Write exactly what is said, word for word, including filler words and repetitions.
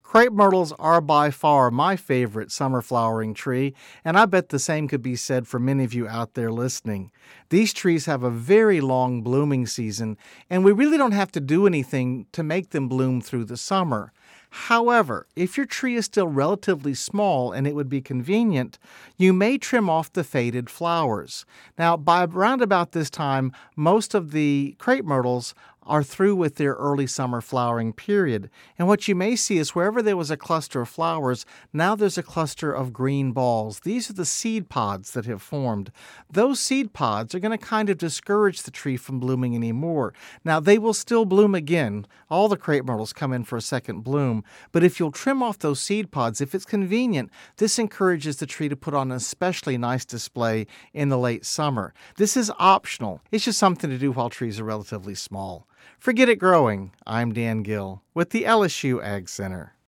Crepe myrtles are by far my favorite summer flowering tree, and I bet the same could be said for many of you out there listening. These trees have a very long blooming season, and we really don't have to do anything to make them bloom through the summer. However, if your tree is still relatively small and it would be convenient, you may trim off the faded flowers. Now, by around about this time, most of the crepe myrtles are through with their early summer flowering period. And what you may see is wherever there was a cluster of flowers, now there's a cluster of green balls. These are the seed pods that have formed. Those seed pods are going to kind of discourage the tree from blooming anymore. Now, they will still bloom again. All the crepe myrtles come in for a second bloom. But if you'll trim off those seed pods, if it's convenient, this encourages the tree to put on an especially nice display in the late summer. This is optional. It's just something to do while trees are relatively small. Forget it growing. I'm Dan Gill with the L S U Ag Center.